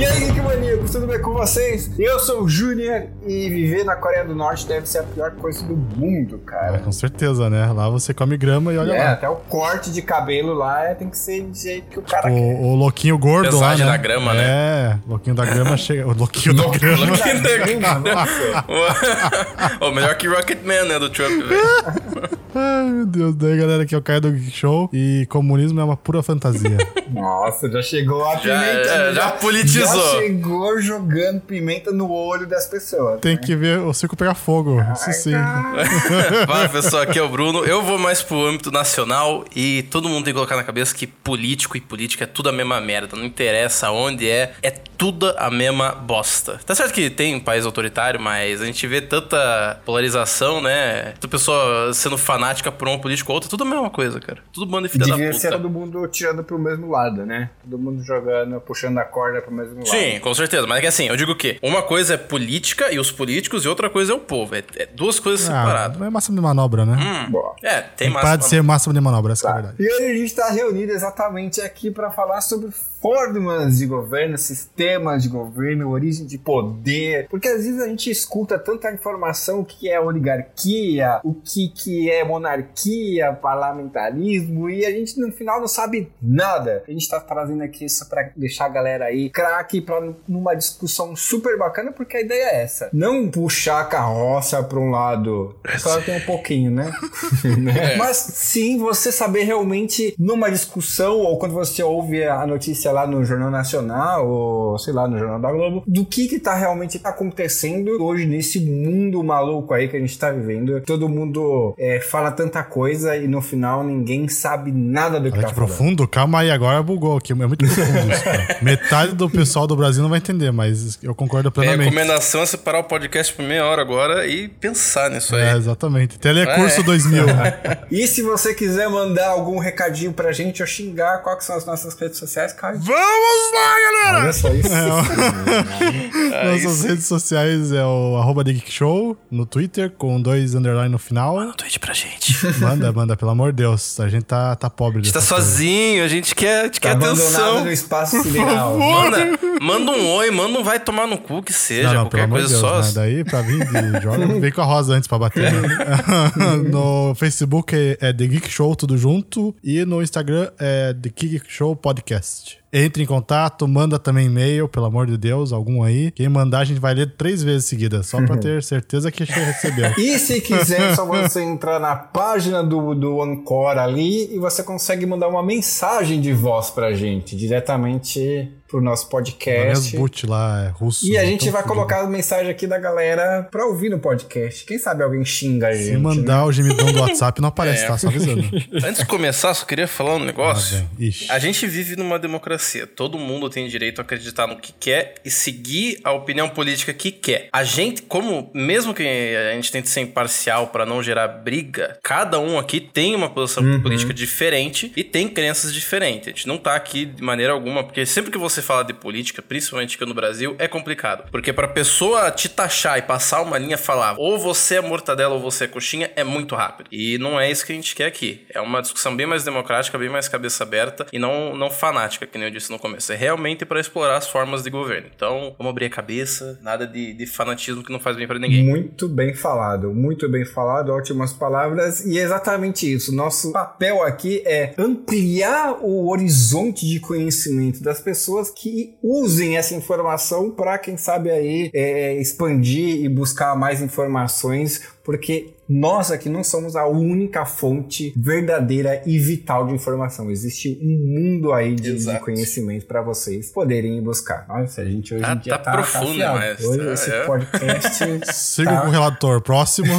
E aí, que maníacos, tudo bem com vocês? Eu sou o Júnior e viver na Coreia do Norte deve ser a pior coisa do mundo, cara. Com certeza, né? Lá você come grama e olha lá. Até o corte de cabelo lá tem que ser de jeito que o cara quer. O louquinho gordo Pesagem lá, né? da grama, né? É, louquinho da grama chega... O louquinho da grama. Louquinho da grama. O melhor que Rocketman, né? Do Trump, velho. Ai, meu Deus. Daí, galera, aqui é o Caio do Geek Show e comunismo é uma pura fantasia. Nossa, já chegou a pimenta. Já politizou. Já chegou jogando pimenta no olho das pessoas. Tem que ver o circo pegar fogo. Isso sim. Fala, pessoal, aqui é o Bruno. Eu vou mais pro âmbito nacional e todo mundo tem que colocar na cabeça que político e política é tudo a mesma merda. Não interessa onde é tudo a mesma bosta. Tá certo que tem um país autoritário, mas a gente vê tanta polarização, né? Tanta pessoa sendo fanática por um político ou outro, tudo a mesma coisa, cara. Tudo bando de filha da puta. Devia ser todo mundo tirando pro mesmo lado, né? Todo mundo jogando, puxando a corda pro mesmo lado. Sim, com certeza. Mas é que assim, eu digo o quê? Uma coisa é política e os políticos e outra coisa é o povo. É duas coisas separadas. Não é máximo de manobra, né? Tem máximo. Para de ser máximo de manobra, essa é a verdade. E hoje a gente tá reunido exatamente aqui pra falar sobre formas de governo, sistemas de governo, origem de poder. Porque às vezes a gente escuta tanta informação, o que é oligarquia, o que é monarquia, parlamentarismo, e a gente no final não sabe nada. A gente tá trazendo aqui isso pra deixar a galera aí craque pra numa discussão super bacana, porque a ideia é essa. Não puxar a carroça pra um lado. Claro que tem um pouquinho, né? Mas sim, você saber realmente numa discussão, ou quando você ouve a notícia lá no Jornal Nacional, ou sei lá, no Jornal da Globo, do que tá realmente acontecendo hoje nesse mundo maluco aí que a gente tá vivendo. Todo mundo fala tanta coisa e no final ninguém sabe nada do que tá falando. Profundo? Calma aí, agora bugou aqui. É muito profundo isso, cara. Metade do pessoal do Brasil não vai entender, mas eu concordo plenamente. A recomendação é separar o podcast por meia hora agora e pensar nisso aí. Exatamente. Telecurso 2000. E se você quiser mandar algum recadinho pra gente ou xingar, qual que são as nossas redes sociais, Caio? Vamos lá, galera! Olha só isso. Nossas redes sociais é o @The Geek Show no Twitter, com 2 underline no final. Manda um tweet pra gente. Manda, pelo amor de Deus. A gente tá pobre. A gente tá sozinho, a gente quer atenção. No espaço sideral. Manda um oi, manda um vai tomar no cu que seja, não, qualquer coisa Deus, só. Né? Daí, pra vir de joga, vem com a Rosa antes pra bater. Né? No Facebook é The Geek Show, tudo junto. E no Instagram é The Geek Show Podcast. Entre em contato, manda também e-mail, pelo amor de Deus, algum aí. Quem mandar, a gente vai ler 3 vezes seguidas, só pra ter certeza que você recebeu. E se quiser, é só você entrar na página do Anchor ali e você consegue mandar uma mensagem de voz pra gente, diretamente pro nosso podcast. Boot lá, é russo. E a gente vai colocar a mensagem aqui da galera pra ouvir no podcast. Quem sabe alguém xinga a gente. Se mandar o gemidão do WhatsApp, não aparece, tá? Só avisando. Antes de começar, só queria falar um negócio. Ixi. A gente vive numa democracia. Todo mundo tem direito a acreditar no que quer e seguir a opinião política que quer. A gente, mesmo que a gente tente ser imparcial pra não gerar briga, cada um aqui tem uma posição política diferente e tem crenças diferentes. A gente não tá aqui de maneira alguma, porque sempre que você fala de política, principalmente aqui no Brasil, é complicado. Porque pra pessoa te taxar e passar uma linha, falar ou você é mortadela ou você é coxinha, é muito rápido. E não é isso que a gente quer aqui. É uma discussão bem mais democrática, bem mais cabeça aberta e não fanática, que nem eu disse no começo. É realmente para explorar as formas de governo. Então, vamos abrir a cabeça, nada de fanatismo que não faz bem para ninguém. Muito bem falado, ótimas palavras. E é exatamente isso. Nosso papel aqui é ampliar o horizonte de conhecimento das pessoas que usem essa informação para, quem sabe aí, expandir e buscar mais informações, porque nós aqui não somos a única fonte verdadeira e vital de informação. Existe um mundo aí de conhecimento para vocês poderem ir buscar. Nossa, a gente hoje em dia tá profundo, mas hoje esse podcast siga com o relator. Próximo.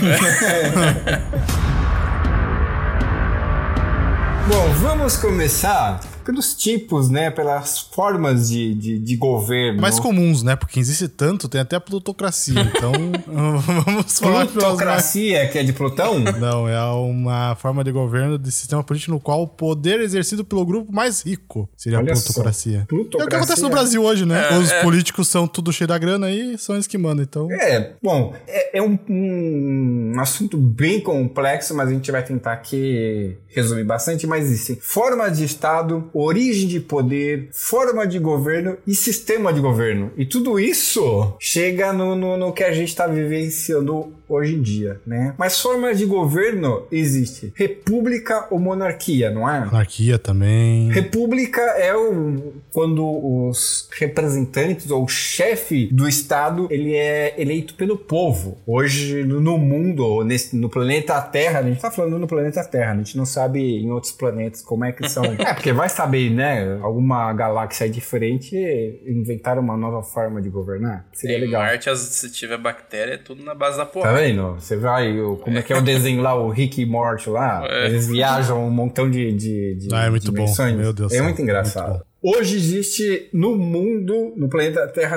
Bom, vamos começar pelos tipos, né? Pelas formas de governo. Mais comuns, né? Porque existe tanto, tem até a plutocracia. Então, vamos falar... Plutocracia, que é de Plutão? Não, é uma forma de governo de sistema político no qual o poder é exercido pelo grupo mais rico seria a plutocracia. É o que acontece no Brasil hoje, né? Os políticos são tudo cheio da grana e são eles que mandam, então... Bom, é um assunto bem complexo, mas a gente vai tentar aqui resumir bastante. Mas existem formas de Estado origem de poder, forma de governo e sistema de governo. E tudo isso chega no que a gente está vivenciando hoje em dia, né? Mas forma de governo existe. República ou monarquia, não é? Monarquia também. República é quando os representantes ou o chefe do Estado, ele é eleito pelo povo. Hoje, no mundo, no planeta Terra, a gente tá falando no planeta Terra, a gente não sabe em outros planetas como é que são. Porque vai saber, né? Alguma galáxia diferente inventaram uma nova forma de governar. Seria legal. Marte, se tiver bactéria, é tudo na base da porra. Tá vendo? Você vai, como é que é o desenho lá, o Rick e Morty lá? Eles viajam um montão de é muito dimensões. bom, meu Deus. É muito engraçado. Muito hoje existe no mundo, no planeta Terra,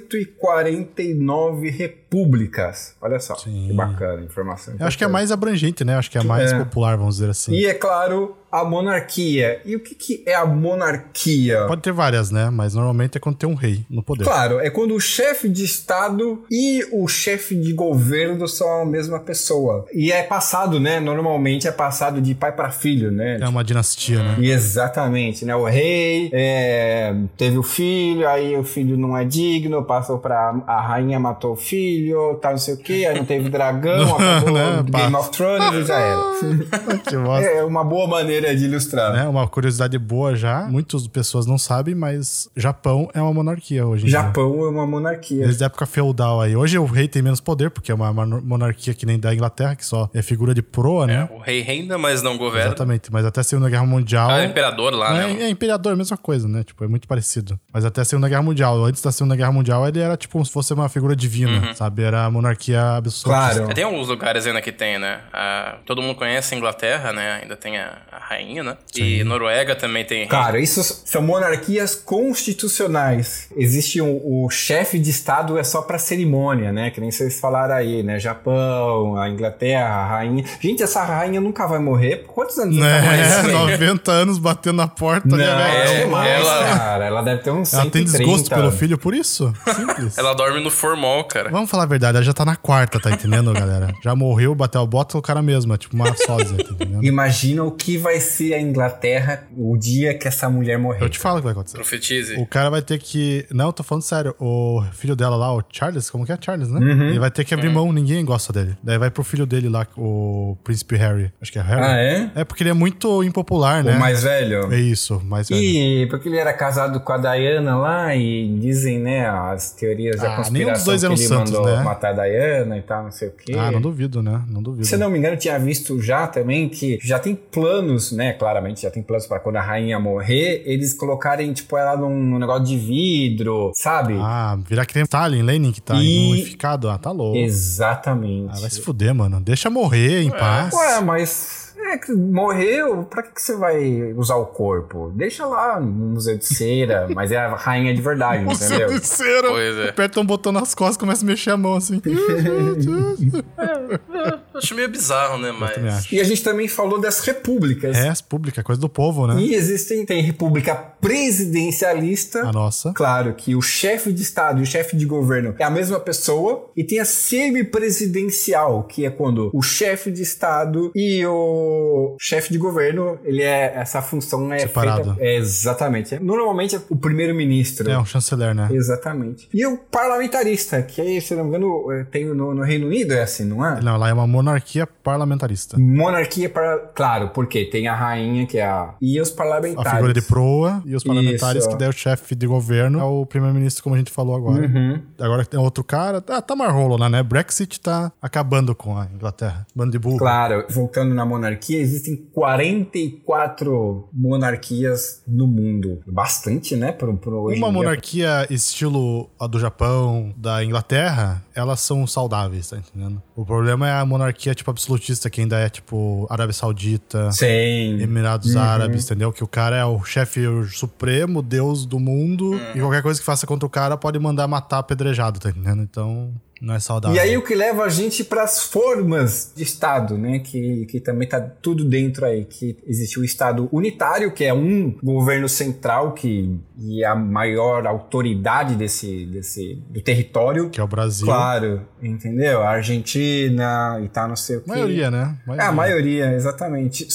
149 repúblicas. Olha só, Sim. Que bacana a informação. Eu acho que é mais abrangente, né? Acho que é mais popular, vamos dizer assim. E é claro, a monarquia. E o que é a monarquia? Pode ter várias, né? Mas normalmente é quando tem um rei no poder. Claro, é quando o chefe de Estado e o chefe de governo são a mesma pessoa. E é passado, né? Normalmente é passado de pai para filho, né? É uma dinastia, né? E exatamente, né? O rei teve o filho, aí o filho não é digno, passou pra... A rainha matou o filho, tá não sei o quê, aí não teve dragão, acabou né? Game of Thrones e já era. Que bosta. É uma boa maneira de ilustrar. Né? Uma curiosidade boa já, muitas pessoas não sabem, mas Japão é uma monarquia hoje em dia. Japão é uma monarquia. Desde a época feudal aí. Hoje o rei tem menos poder, porque é uma monarquia que nem da Inglaterra, que só é figura de proa, né? O rei reina, mas não governa. Exatamente, mas até a Segunda Guerra Mundial... É imperador lá, né? É imperador, mesma coisa, né? Tipo, é muito parecido. Mas até a Segunda Guerra Mundial. Antes da Segunda Guerra Mundial, ele era tipo como se fosse uma figura divina, sabe? Era a monarquia absoluta. Claro. Tem alguns lugares ainda que tem, né? Todo mundo conhece a Inglaterra, né? Ainda tem a rainha, né? Sim. E Noruega também tem... Cara, isso são monarquias constitucionais. Existe o chefe de Estado é só pra cerimônia, né? Que nem vocês falaram aí, né? Japão, a Inglaterra, a rainha. Gente, essa rainha nunca vai morrer. Quantos anos ela vai morrer? 90 anos batendo na porta. Não, cara. Ela deve ter uns 130. Ela tem desgosto pelo filho por isso? Simples. Ela dorme no formol, cara. Vamos falar a verdade, ela já tá na quarta, tá entendendo, galera? Já morreu, bateu a bota, o cara mesmo, é tipo uma sósia, tá entendendo? Imagina o que vai ser a Inglaterra o dia que essa mulher morrer. Eu te falo o que vai acontecer. Profetize. O cara vai ter que... Não, eu tô falando sério. O filho dela lá, o Charles, como que é? Charles, né? Ele vai ter que abrir mão, ninguém gosta dele. Daí vai pro filho dele lá, o príncipe Harry. Acho que é Harry. Ah, é? É porque ele é muito impopular, né? O mais velho? É isso, mais velho. E porque ele era casado com a Diana lá e dizem, né, as teorias da conspiração nenhum dos dois que eram ele santos, mandou né? matar a Diana e tal, não sei o quê. Não duvido, né? Não duvido. Se eu não me engano, eu tinha visto já também que já tem planos, né, claramente, já tem planos pra quando a rainha morrer, eles colocarem, tipo, ela num negócio de vidro, sabe? Virar que nem Stalin, Lenin, que tá mumificado. Tá louco. Exatamente. Vai se fuder, mano. Deixa morrer em paz. Ué, mas... que morreu, pra que você vai usar o corpo? Deixa lá no museu de cera, mas é a rainha de verdade, entendeu? Museu de cera. Pois é. Aperta um botão nas costas e começa a mexer a mão assim. Acho meio bizarro, né? Mas... E a gente também falou das repúblicas. As públicas, coisa do povo, né? E tem república presidencialista. A nossa. Claro que o chefe de Estado e o chefe de governo é a mesma pessoa. E tem a semipresidencial, que é quando o chefe de Estado e o chefe de governo, essa função é separado. Feita... exatamente. Normalmente é o primeiro-ministro. É um chanceler, né? Exatamente. E o parlamentarista, que aí, se não me engano, tem no Reino Unido, é assim, não é? Não, lá é uma monarquia parlamentarista. Claro, porque tem a rainha, que é e os parlamentares. A figura de proa e os parlamentares, que daí o chefe de governo é o primeiro-ministro, como a gente falou agora. Agora tem outro cara, tá mais rolo lá, né? Brexit tá acabando com a Inglaterra. Bando de burro. Claro, voltando na monarquia, existem 44 monarquias no mundo. Bastante, né? Pro hoje uma em dia. Monarquia estilo a do Japão, da Inglaterra, elas são saudáveis, tá entendendo? O problema é a monarquia, tipo, absolutista, que ainda é, tipo, Arábia Saudita, Sim. Emirados Árabes, entendeu? Que o cara é o chefe supremo, deus do mundo, e qualquer coisa que faça contra o cara pode mandar matar apedrejado, tá entendendo? Então... não é saudável. E aí o que leva a gente para as formas de Estado, né? Que também tá tudo dentro aí. Que existe o Estado unitário, que é um governo central e a maior autoridade do território. Que é o Brasil. Claro, entendeu? A Argentina e tal, não sei o quê. Maioria, né? A maioria, exatamente. Só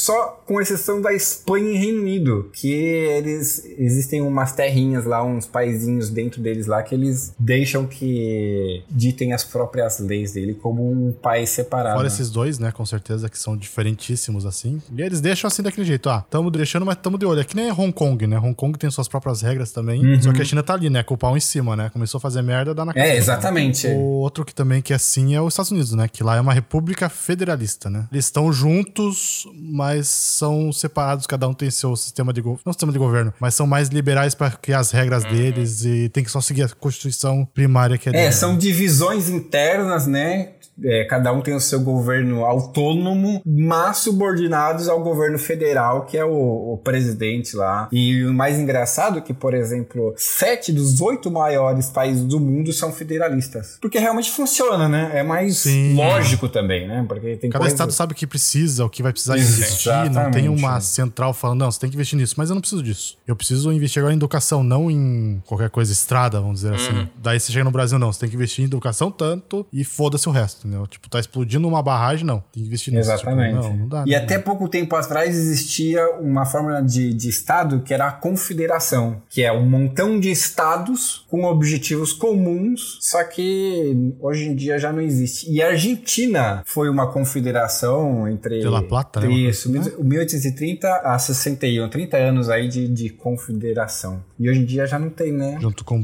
com exceção da Espanha e Reino Unido, que existem umas terrinhas lá, uns paizinhos dentro deles lá, que eles deixam que ditem as próprias leis dele como um país separado. Fora esses dois, né, com certeza, que são diferentíssimos, assim. E eles deixam assim daquele jeito, tamo deixando, mas tamo de olho. É que nem Hong Kong, né? Hong Kong tem suas próprias regras também, só que a China tá ali, né, com o pau em cima, né? Começou a fazer merda, dá na cara. Exatamente. O outro que também que é assim é os Estados Unidos, né? Que lá é uma república federalista, né? Eles estão juntos, mas são separados, cada um tem seu sistema de governo. Não sistema de governo, mas são mais liberais para criar as regras deles e tem que só seguir a Constituição primária que é deles. São divisões internas, né? Cada um tem o seu governo autônomo, mas subordinados ao governo federal, que é o presidente lá. E o mais engraçado é que, por exemplo, 7 dos 8 maiores países do mundo são federalistas. Porque realmente funciona, né? É mais lógico também, né? Porque tem cada estado sabe o que precisa, o que vai precisar investir. Não tem uma central falando, não, você tem que investir nisso. Mas eu não preciso disso. Eu preciso investir agora em educação, não em qualquer coisa, estrada, vamos dizer assim. Daí você chega no Brasil, não, você tem que investir em educação tanto e foda-se o resto. Tipo, tá explodindo uma barragem, não. Tem que investir nisso. Exatamente. Tipo, não dá. E até pouco tempo atrás existia uma fórmula de Estado que era a confederação, que é um montão de estados com objetivos comuns, só que hoje em dia já não existe. E a Argentina foi uma confederação entre... De La Plata, né? Isso, 1830 a 61, 30 anos aí de confederação. E hoje em dia já não tem, né? Junto com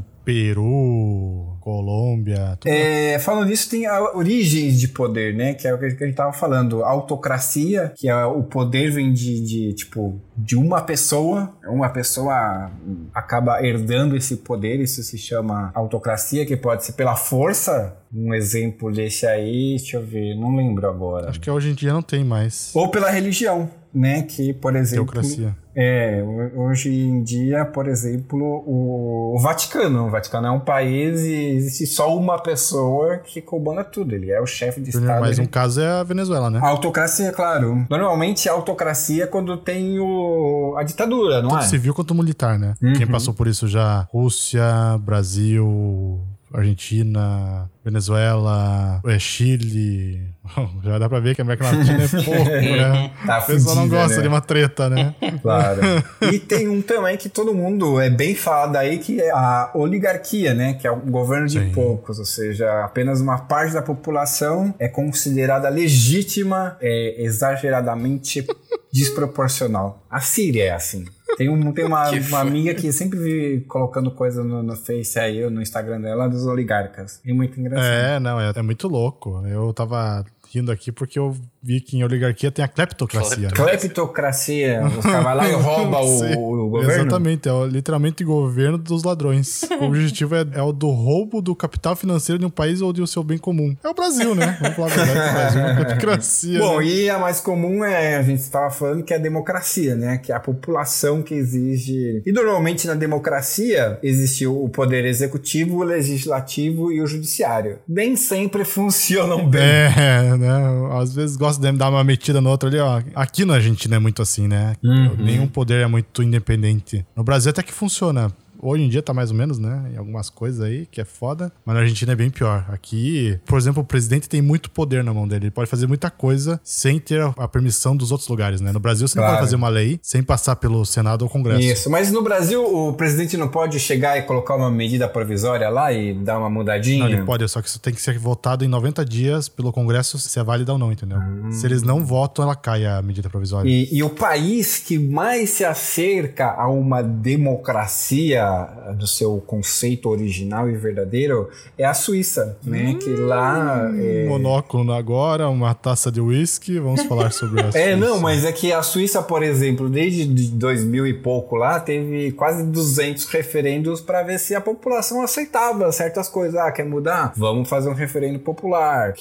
Peru, Colômbia... Tudo. Falando nisso, tem origens de poder, né? Que é o que a gente tava falando. Autocracia, que é o poder vem de uma pessoa. Uma pessoa acaba herdando esse poder. Isso se chama autocracia, que pode ser pela força. Um exemplo desse aí, deixa eu ver, não lembro agora. Acho que hoje em dia não tem mais. Ou pela religião, né? Que, por exemplo... Teocracia. Hoje em dia, por exemplo, o Vaticano. O Vaticano é um país e existe só uma pessoa que comanda tudo. Ele é o chefe de Estado. Mas um caso é a Venezuela, né? A autocracia, claro. Normalmente a autocracia é quando tem a ditadura, não tanto é? Civil quanto militar, né? Quem passou por isso já? Rússia, Brasil... Argentina, Venezuela, Chile. Já dá pra ver que a América Latina é pouco, né? Tá o pessoal não gosta de uma treta, né? Claro. E tem um também que todo mundo é bem falado aí, que é a oligarquia, né? Que é o governo de poucos, ou seja, apenas uma parte da população é considerada legítima, exageradamente desproporcional. A Síria é assim. Tem uma amiga que sempre vive colocando coisa no Face aí, no Instagram dela, dos oligarcas. É muito engraçado. É muito louco. Eu tava rindo aqui porque eu vi que em oligarquia tem a cleptocracia. Cleptocracia. Os caras vão lá e roubam o governo? Exatamente. É literalmente o governo dos ladrões. O objetivo é o do roubo do capital financeiro de um país ou do seu bem comum. É o Brasil, né? Vamos falar a verdade, o Brasil é uma cleptocracia. Bom, né? E a mais comum a gente estava falando que é a democracia, né? Que é a população que exige... E normalmente na democracia existe o poder executivo, o legislativo e o judiciário. Nem sempre funcionam bem. Né? Às vezes gosta de dar uma metida no outro ali, ó. Aqui na Argentina é muito assim, né? Nenhum poder é muito independente. No Brasil até que funciona. Hoje em dia tá mais ou menos, né? Em algumas coisas aí, que é foda. Mas na Argentina é bem pior. Aqui, por exemplo, o presidente tem muito poder na mão dele. Ele pode fazer muita coisa sem ter a permissão dos outros lugares, né? No Brasil, você não pode fazer uma lei sem passar pelo Senado ou Congresso. Isso, mas no Brasil, o presidente não pode chegar e colocar uma medida provisória lá e dar uma mudadinha? Não, ele pode, só que isso tem que ser votado em 90 dias pelo Congresso se é válida ou não, entendeu? Se eles não votam, ela cai a medida provisória. E o país que mais se acerca a uma democracia do seu conceito original e verdadeiro é a Suíça, né? Que lá... Monóculo agora, uma taça de uísque, vamos falar sobre a Suíça. Não, mas é que a Suíça, por exemplo, desde 2000 e pouco lá, teve quase 200 referendos para ver se a população aceitava certas coisas. Quer mudar? Vamos fazer um referendo popular.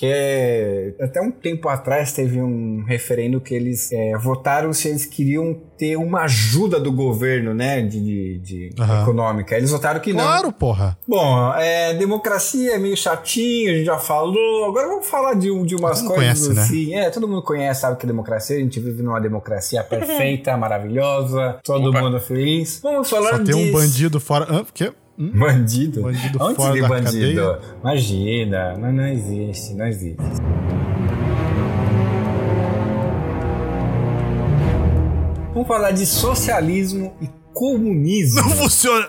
Até um tempo atrás teve um referendo que eles votaram se eles queriam ter uma ajuda do governo, né, de econômica. Eles votaram que não. Claro, porra. Bom, democracia é meio chatinho, a gente já falou. Agora vamos falar de umas coisas conhece, assim. Né? Todo mundo conhece, sabe que é democracia. A gente vive numa democracia perfeita, maravilhosa, todo mundo feliz. Vamos falar disso. Só tem um bandido fora... quê? Bandido? Onde fora da bandido? Cadeia? Imagina, não existe, não existe. Vamos falar de socialismo e comunismo. Não funciona!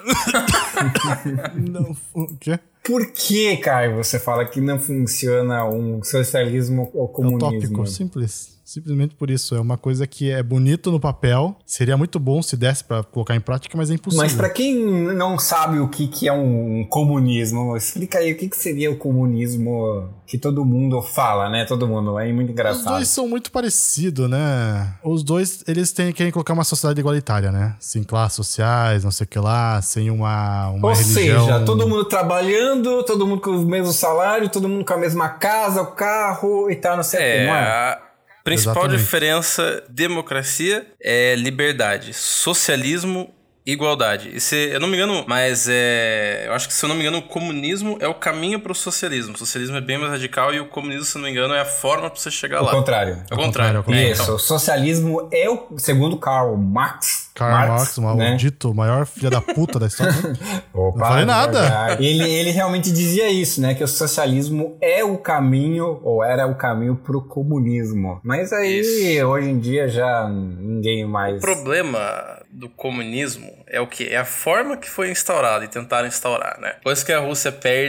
Não, o quê? Por que, Caio, você fala que não funciona um socialismo ou comunismo? É utópico, simples. Simplesmente por isso. É uma coisa que é bonito no papel. Seria muito bom se desse pra colocar em prática, mas é impossível. Mas pra quem não sabe o que é um comunismo, explica aí o que seria o comunismo que todo mundo fala, né? Todo mundo, é muito engraçado. Os dois são muito parecidos, né? Os dois, eles querem colocar uma sociedade igualitária, né? Sem classes sociais, não sei o que lá, sem uma Ou religião. seja, todo mundo trabalhando, todo mundo com o mesmo salário, todo mundo com a mesma casa, o carro e tal, não sei o que, não é? Principal Exatamente. diferença, democracia é liberdade, socialismo, igualdade. Eu não me engano, mas eu acho que, se eu não me engano, o comunismo é o caminho para o socialismo. O socialismo é bem mais radical e o comunismo, se eu não me engano, é a forma para você chegar lá. O contrário. É o contrário. Isso, Então, o socialismo é o, segundo Karl Marx, O né? dito maior filho da puta da história. Opa, Não falei nada. Ele realmente dizia isso, né? Que o socialismo é o caminho, ou era o caminho pro comunismo. Mas aí, hoje em dia, já ninguém mais... o problema do comunismo é o quê? É a forma que foi instaurada e tentaram instaurar, né? Depois que a Rússia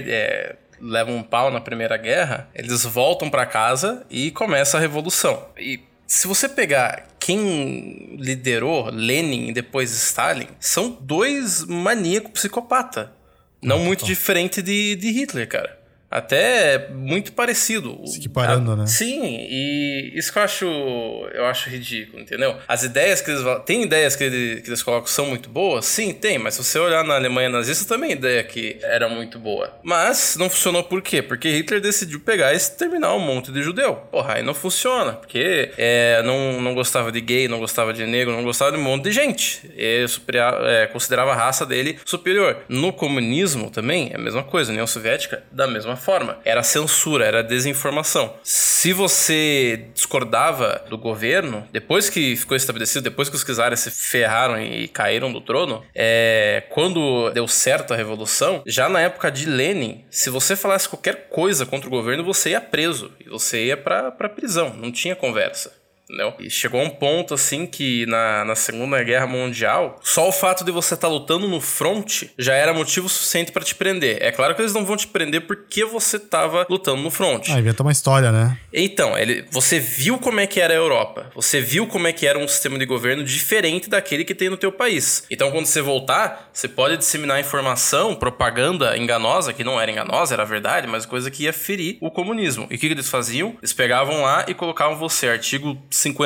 leva um pau na Primeira Guerra, eles voltam pra casa e começa a Revolução. E se você pegar quem liderou, Lenin e depois Stalin, são dois maníacos psicopatas. Não muito diferente de Hitler, cara. Até muito parecido. Se equiparando, né? Sim, e isso que eu acho ridículo, entendeu? As ideias que eles... Tem ideias que eles colocam que são muito boas? Sim, tem, mas se você olhar na Alemanha nazista, também a ideia que era muito boa. Mas não funcionou por quê? Porque Hitler decidiu pegar e exterminar um monte de judeu. Porra, aí não funciona, porque não gostava de gay, não gostava de negro, não gostava de um monte de gente. Ele considerava a raça dele superior. No comunismo também é a mesma coisa, União Soviética, da mesma forma. Era censura, era desinformação. Se você discordava do governo, depois que ficou estabelecido, depois que os czares se ferraram e caíram do trono, quando deu certo a Revolução, já na época de Lenin, se você falasse qualquer coisa contra o governo, você ia preso. E você ia pra prisão. Não tinha conversa. Entendeu? E chegou a um ponto assim que na Segunda Guerra Mundial, só o fato de você estar lutando no front já era motivo suficiente pra te prender. É claro que eles não vão te prender porque você tava lutando no front. Inventa uma história, né? Então, você viu como é que era a Europa. Você viu como é que era um sistema de governo diferente daquele que tem no teu país. Então, quando você voltar, você pode disseminar informação, propaganda enganosa, que não era enganosa, era verdade, mas coisa que ia ferir o comunismo. E o que eles faziam? Eles pegavam lá e colocavam você, artigo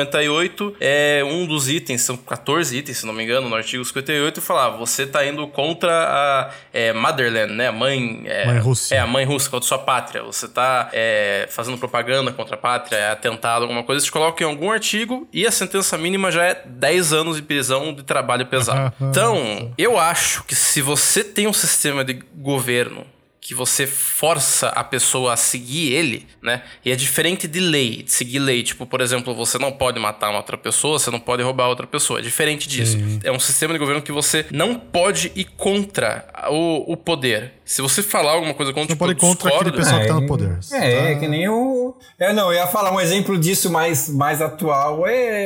58 um dos itens, são 14 itens, se não me engano, no artigo 58, falava, você tá indo contra a Motherland, né, mãe Rússia. A mãe Rússia, contra a sua pátria. Você tá fazendo propaganda contra a pátria, atentado, alguma coisa, eles colocam em algum artigo e a sentença mínima já é 10 anos de prisão de trabalho pesado. Então, eu acho que se você tem um sistema de governo que você força a pessoa a seguir ele, né? E é diferente de lei, de seguir lei. Tipo, por exemplo, você não pode matar uma outra pessoa, você não pode roubar outra pessoa. É diferente disso. Sim. É um sistema de governo que você não pode ir contra o poder. Se você falar alguma coisa contra, não pode ir contra aquele pessoal que tá no poder. Que nem o... eu ia falar um exemplo disso mais atual,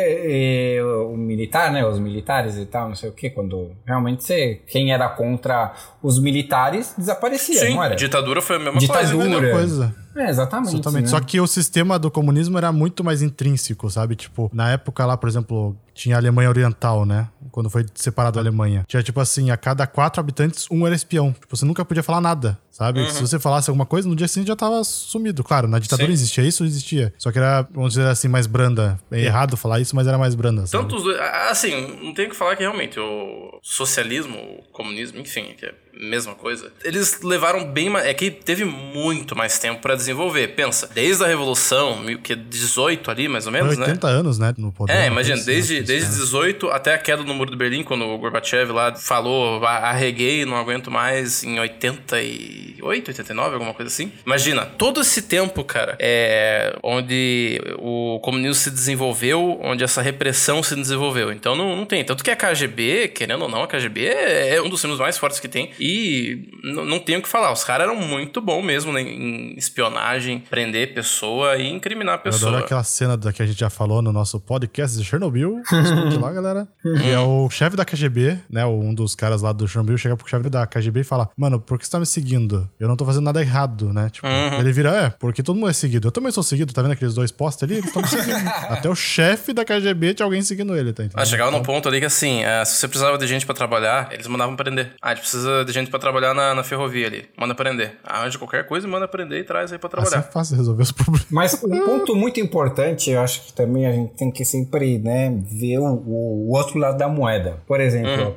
o militar, né? Os militares e tal, não sei o quê. Quando realmente quem era contra os militares desaparecia, sim, não era? Ditadura foi a mesma coisa. Exatamente. Exatamente. Né? Só que o sistema do comunismo era muito mais intrínseco, sabe? Tipo, na época lá, por exemplo, tinha a Alemanha Oriental, né? Quando foi separado a Alemanha. Tinha, tipo assim, a cada 4 habitantes, um era espião. Tipo, você nunca podia falar nada, sabe? Uhum. Se você falasse alguma coisa, no dia seguinte já tava sumido. Claro, na ditadura existia isso, existia. Só que era, vamos dizer assim, mais branda. É errado falar isso, mas era mais branda, sabe? Tanto os dois... Assim, não tem o que falar que realmente o socialismo, o comunismo, enfim, que é a mesma coisa. Eles levaram bem mais... É que teve muito mais tempo pra desenvolver. Pensa, desde a Revolução, que 18 ali, mais ou menos, 80 anos, né? No poder. Imagina, desde 18 até a queda do Muro de Berlim, quando o Gorbachev lá falou, arreguei, não aguento mais, em 88, 89, alguma coisa assim. Imagina, todo esse tempo, cara, onde o comunismo se desenvolveu, onde essa repressão se desenvolveu. Então não tem. Tanto que a KGB, querendo ou não, a KGB é um dos símbolos mais fortes que tem. E não tenho o que falar. Os caras eram muito bons mesmo, né, em espionar espionagem, prender pessoa e incriminar a pessoa. Eu adoro aquela cena que a gente já falou no nosso podcast de Chernobyl. Escute lá, galera. Que é o chefe da KGB, né? Um dos caras lá do Chernobyl chega pro chefe da KGB e fala: mano, por que você tá me seguindo? Eu não tô fazendo nada errado, né? Tipo, ele vira, porque todo mundo é seguido. Eu também sou seguido, tá vendo aqueles 2 posts ali? Eles estão me seguindo. Até o chefe da KGB tinha alguém seguindo ele, tá entendendo? Chegava num ponto ali que assim, se você precisava de gente pra trabalhar, eles mandavam prender. A gente precisa de gente pra trabalhar na ferrovia ali. Manda prender. De qualquer coisa, manda prender e traz aí pra trabalhar. Assim é fácil resolver os problemas. Mas um ponto muito importante, eu acho que também a gente tem que sempre, né, ver o outro lado da moeda. Por exemplo,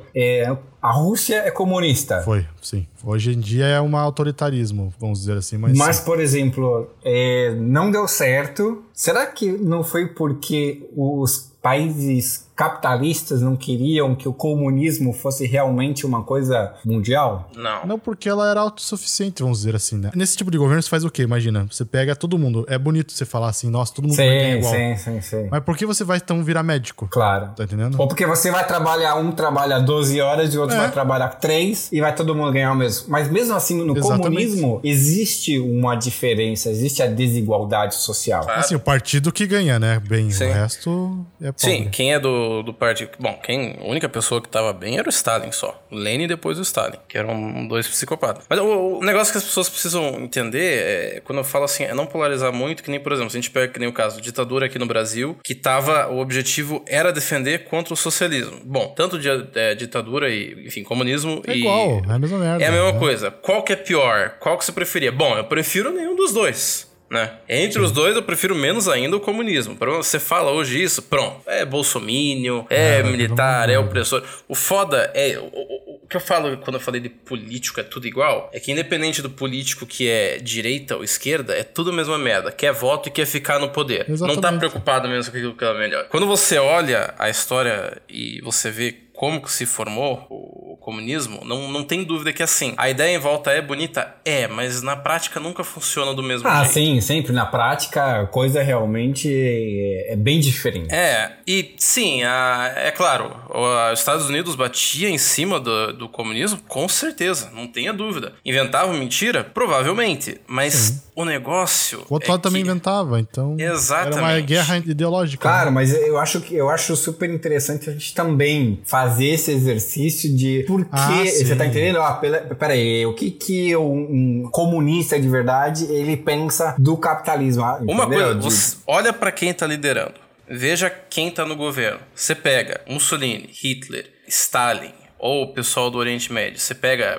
a Rússia é comunista. Foi, sim. Hoje em dia é um autoritarismo, vamos dizer assim. Mas por exemplo, não deu certo. Será que não foi porque os países capitalistas não queriam que o comunismo fosse realmente uma coisa mundial? Não, porque ela era autossuficiente, vamos dizer assim, né? Nesse tipo de governo você faz o quê? Imagina, você pega todo mundo. É bonito você falar assim, nossa, todo mundo vai ganhar igual. Sim. Mas por que você vai então virar médico? Claro. Tá entendendo? Ou porque você vai trabalhar, um trabalha 12 horas e o outro vai trabalhar 3 e vai todo mundo ganhar o mesmo. Mas mesmo assim, no comunismo, existe uma diferença, existe a desigualdade social. Claro. Assim, o partido que ganha, né? Bem, Sim. O resto é pobre. Sim, quem é do partido... Bom, a única pessoa que tava bem era o Stalin só. O Lenin e depois o Stalin, que eram 2 psicopatas. Mas o negócio que as pessoas precisam entender quando eu falo assim, é não polarizar muito, que nem, por exemplo, se a gente pega que nem o caso, ditadura aqui no Brasil, que o objetivo era defender contra o socialismo. Bom, tanto ditadura e, enfim, comunismo é igual, é a mesma merda. É a mesma coisa. Qual que é pior? Qual que você preferia? Bom, eu prefiro nenhum dos dois. Né? Entre os dois eu prefiro menos ainda o comunismo. Você fala hoje isso, pronto, é bolsomínio, militar, é opressor. O foda é o que eu falo quando eu falei de político é tudo igual, é que independente do político que é direita ou esquerda, é tudo a mesma merda, quer voto e quer ficar no poder. Exatamente. Não tá preocupado mesmo com aquilo que é melhor. Quando você olha a história e você vê como que se formou o comunismo, não tem dúvida que assim, a ideia em volta é bonita? Mas na prática nunca funciona do mesmo jeito. Sim, sempre. Na prática, a coisa realmente é bem diferente. E sim, é claro, os Estados Unidos batia em cima do comunismo, com certeza, não tenha dúvida. Inventavam mentira? Provavelmente, mas o negócio... O outro lado também inventava, então... Exatamente. Era uma guerra ideológica. Claro, mas eu acho super interessante a gente também fazer esse exercício de por que... Você tá entendendo? Peraí, o que um comunista de verdade, ele pensa do capitalismo? Uma coisa, você olha pra quem tá liderando. Veja quem tá no governo. Você pega Mussolini, Hitler, Stalin, ou o pessoal do Oriente Médio. Você pega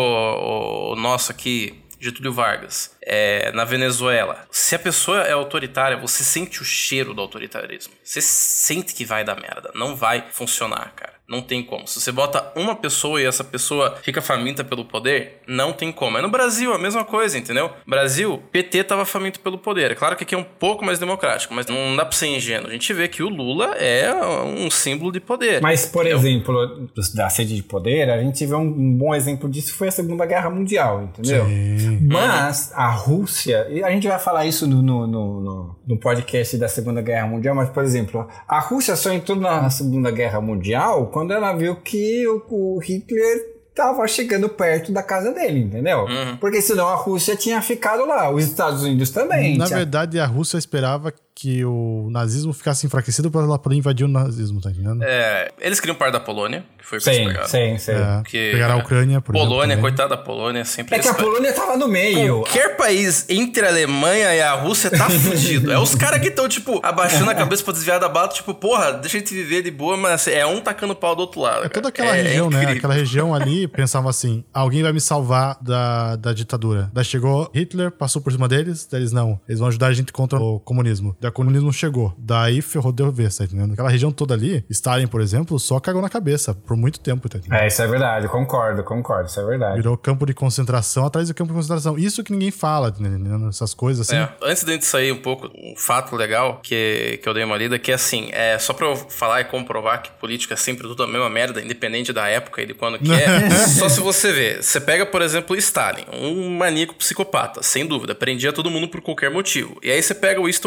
o nosso aqui, Getúlio Vargas, na Venezuela. Se a pessoa é autoritária, você sente o cheiro do autoritarismo. Você sente que vai dar merda. Não vai funcionar, cara. Não tem como. Se você bota uma pessoa e essa pessoa fica faminta pelo poder, não tem como. No Brasil, a mesma coisa, entendeu? Brasil, PT tava faminto pelo poder. É claro que aqui é um pouco mais democrático, mas não dá pra ser ingênuo. A gente vê que o Lula é um símbolo de poder. Mas, por exemplo, da sede de poder, a gente vê um bom exemplo disso foi a Segunda Guerra Mundial, entendeu? Sim. Mas a Rússia, e a gente vai falar isso no podcast da Segunda Guerra Mundial, mas, por exemplo, a Rússia só entrou na Segunda Guerra Mundial quando ela viu que o Hitler tava chegando perto da casa dele, entendeu? Porque senão a Rússia tinha ficado lá, os Estados Unidos também. Na verdade, a Rússia esperava que o nazismo ficasse enfraquecido para ela poder invadir o nazismo, tá entendendo? Eles queriam parte da Polônia, que foi o que eles pegaram. Sim. Pegaram a Ucrânia, por exemplo. Polônia, coitada da Polônia, sempre... É que a Polônia tava no meio. Qualquer país entre a Alemanha e a Rússia tá fudido. É os caras que estão, tipo, abaixando a cabeça pra desviar da bala, tipo, porra, deixa a gente viver de boa, mas é um tacando pau do outro lado. Toda aquela região, né? Aquela região ali, pensava assim, alguém vai me salvar da ditadura. Daí chegou Hitler, passou por cima deles, daí eles não, eles vão ajudar a gente contra o comunismo. Daí o comunismo chegou. Daí ferrou de vez, tá entendendo? Aquela região toda ali, Stalin, por exemplo, só cagou na cabeça por muito tempo, tá entendendo? Isso é verdade, concordo, isso é verdade. Virou campo de concentração atrás do campo de concentração. Isso que ninguém fala, tá entendendo? Essas coisas assim. Antes da gente sair um pouco, um fato legal que eu dei uma lida, que é assim, só pra eu falar e comprovar que política é sempre tudo a mesma merda, independente da época e de quando que é. Só se você ver. Você pega, por exemplo, Stalin, um maníaco psicopata, sem dúvida, prendia todo mundo por qualquer motivo. E aí você pega o Winston Churchill,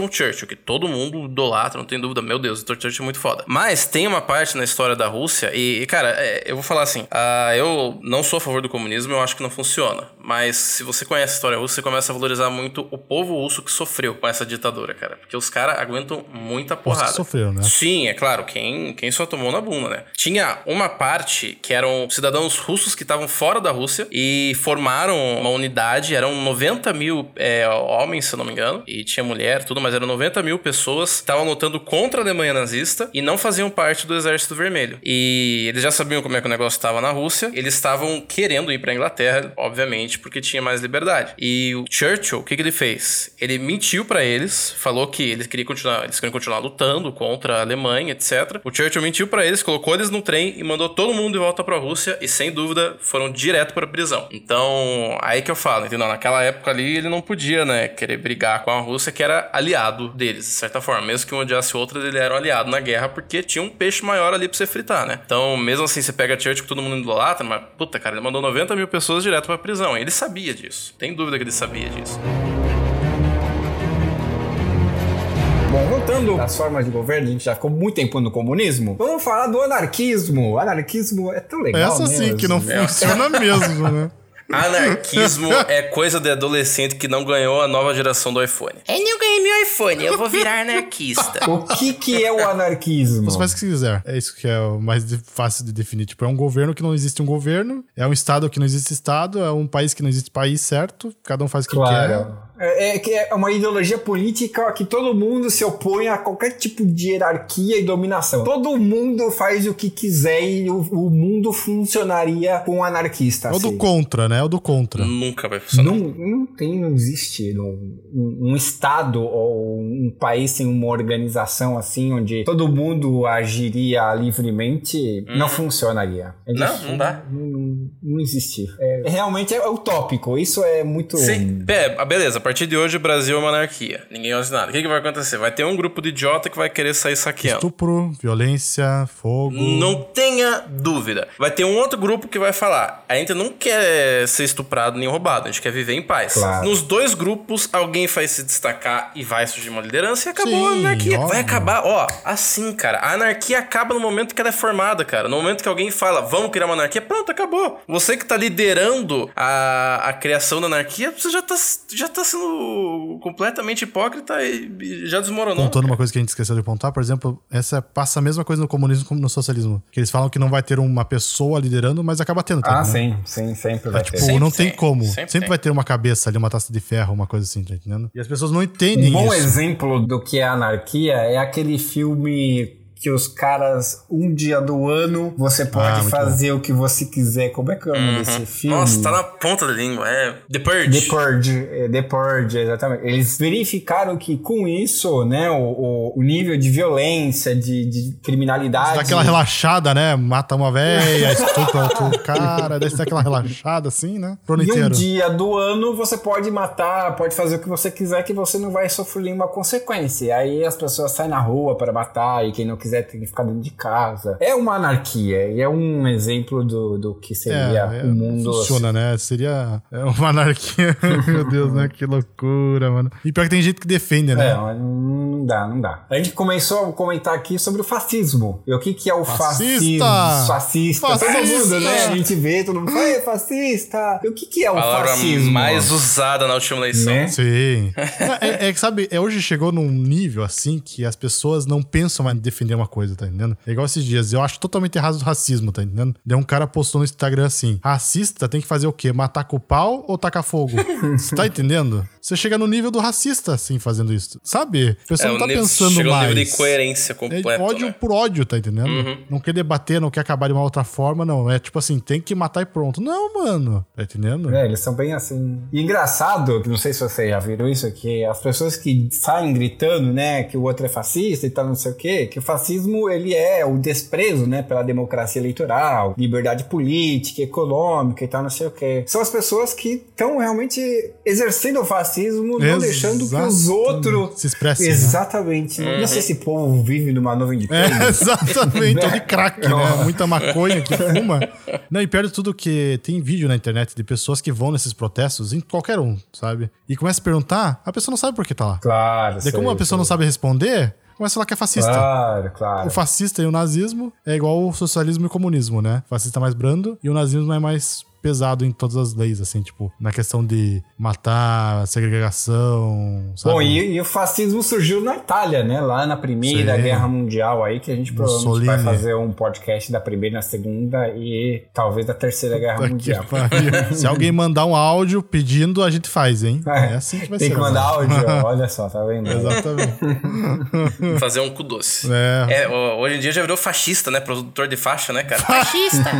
que todo mundo idolatra, não tem dúvida. Meu Deus, Winston Churchill é muito foda. Mas tem uma parte na história da Rússia e cara, eu vou falar assim, eu não sou a favor do comunismo, eu acho que não funciona. Mas se você conhece a história russa, você começa a valorizar muito o povo russo que sofreu com essa ditadura, cara. Porque os caras aguentam muita porrada. Sofreu, né? Sim, é claro, quem só tomou na bunda, né? Tinha uma parte que eram cidadãos russos que estavam fora da Rússia e formaram uma unidade, eram 90 mil homens, se eu não me engano, e tinha mulher, tudo, mas eram 90 mil pessoas que estavam lutando contra a Alemanha nazista e não faziam parte do Exército Vermelho. E eles já sabiam como é que o negócio estava na Rússia, eles estavam querendo ir pra Inglaterra, obviamente, porque tinha mais liberdade. E o Churchill, o que ele fez? Ele mentiu pra eles, falou que eles queriam continuar lutando contra a Alemanha, etc. O Churchill mentiu pra eles, colocou eles no trem e mandou todo mundo de volta pra Rússia e, sem dúvida, foram direto pra prisão. Então, aí que eu falo, entendeu? Naquela época ali, ele não podia, né, querer brigar com a Rússia, que era aliado deles, de certa forma. Mesmo que um odiasse o outro, ele era um aliado na guerra, porque tinha um peixe maior ali pra você fritar, né? Então, mesmo assim, você pega Churchill que todo mundo idolatra, mas, puta, cara, ele mandou 90 mil pessoas direto pra prisão. E ele sabia disso. Tem dúvida que ele sabia disso. Bom, voltando às formas de governo, a gente já ficou muito tempo no comunismo. Vamos falar do anarquismo. O anarquismo é tão legal. Essa sim, que não funciona mesmo, né? Anarquismo é coisa de adolescente que não ganhou a nova geração do iPhone. Eu não ganhei meu iPhone, eu vou virar anarquista. O que é o anarquismo? Você faz o que quiser. É isso que é o mais fácil de definir. Tipo, é um governo que não existe um governo, é um estado que não existe estado, é um país que não existe país, certo? Cada um faz o que quer. É uma ideologia política que todo mundo se opõe a qualquer tipo de hierarquia e dominação. Todo mundo faz o que quiser e o mundo funcionaria com um anarquista. É o do contra, né? É o do contra. Nunca vai funcionar. Não existe um estado ou um país sem uma organização assim, onde todo mundo agiria livremente, não funcionaria. Não dá. Não existe. Realmente é utópico. Isso é muito... Sim, beleza. A partir de hoje o Brasil é uma anarquia. Ninguém faz nada. O que vai acontecer? Vai ter um grupo de idiota que vai querer sair saqueando. Estupro, violência, fogo... Não tenha dúvida. Vai ter um outro grupo que vai falar: a gente não quer ser estuprado nem roubado, a gente quer viver em paz. Claro. Nos dois grupos, alguém faz se destacar e vai surgir uma liderança e acabou a anarquia. Óbvio. Vai acabar, assim, cara. A anarquia acaba no momento que ela é formada, cara. No momento que alguém fala, vamos criar uma anarquia, pronto, acabou. Você que tá liderando a criação da anarquia, você já tá sendo completamente hipócrita e já desmoronou. Contando uma coisa que a gente esqueceu de apontar, por exemplo, passa a mesma coisa no comunismo como no socialismo. Que eles falam que não vai ter uma pessoa liderando, mas acaba tendo. Tá, sim, sempre vai ter. Tipo, sempre não tem como. Sempre vai ter uma cabeça ali, uma taça de ferro, uma coisa assim, tá entendendo? E as pessoas não entendem isso. Um bom exemplo do que é anarquia é aquele filme que os caras, um dia do ano, você pode fazer o que você quiser. Como é que é o nome desse filme? Nossa, tá na ponta da língua. É The Purge. The Purge, exatamente. Eles verificaram que com isso, né, o nível de violência, de criminalidade... Dá aquela relaxada, né? Mata uma véia, estupra outro cara, deve ser aquela relaxada assim, né? Pro ano inteiro. Um dia do ano, você pode matar, pode fazer o que você quiser, que você não vai sofrer nenhuma consequência. Aí as pessoas saem na rua para matar e quem não quiser tem que ficar dentro de casa. É uma anarquia e é um exemplo do que seria o mundo. Funciona, assim. né? Seria uma anarquia. Meu Deus, né? Que loucura, mano. E pior que tem gente que defende, né? Não dá. A gente começou a comentar aqui sobre o fascismo. E o que é o fascismo? Fascista. Todo mundo, né? A gente vê, todo mundo fala, é fascista. E o que é o fascismo? Mais usada na última eleição. Né? Sim. Sabe, hoje chegou num nível assim que as pessoas não pensam mais em defender uma coisa, tá entendendo? É igual esses dias, eu acho totalmente errado o racismo, tá entendendo? Daí um cara postou no Instagram assim: racista tem que fazer o quê? Matar com o pau ou tacar fogo? Você tá entendendo? Você chega no nível do racista, assim, fazendo isso. Sabe? A pessoa não tá pensando chega mais. Chega no nível de coerência completa. É ódio, né? Por ódio, tá entendendo? Não quer debater, não quer acabar de uma outra forma, não. É tipo assim, tem que matar e pronto. Não, mano. Tá entendendo? Eles são bem assim. E engraçado, que não sei se vocês já viram isso, que as pessoas que saem gritando, né, que o outro é fascista e tal, não sei o quê, que o fascismo fascismo, ele é o desprezo, né, pela democracia eleitoral, liberdade política, econômica e tal, não sei o quê. São as pessoas que estão realmente exercendo o fascismo, não deixando que os outros se expressem. Exatamente. Não sei se esse povo vive numa nuvem de pedra. Exatamente, todo de crack, né? Muita maconha que fuma. Não, e pior de tudo que tem vídeo na internet de pessoas que vão nesses protestos, em qualquer um, sabe? E começa a perguntar, a pessoa não sabe por que tá lá. Claro. E como a pessoa não sabe responder, começa a falar que é fascista. Claro. O fascista e o nazismo é igual o socialismo e o comunismo, né? O fascista é mais brando e o nazismo é mais pesado em todas as leis, assim, tipo, na questão de matar, segregação, sabe? Bom, e o fascismo surgiu na Itália, né? Lá na Primeira Guerra Mundial aí, que a gente provavelmente vai fazer um podcast da Primeira e na Segunda e talvez da Terceira Guerra Mundial. Se alguém mandar um áudio pedindo, a gente faz, hein? É assim que vai ser. Tem que mandar áudio, olha só, tá vendo? Exatamente. Fazer um cu doce. Hoje em dia já virou fascista, né? Produtor de faixa, né, cara? Fascista!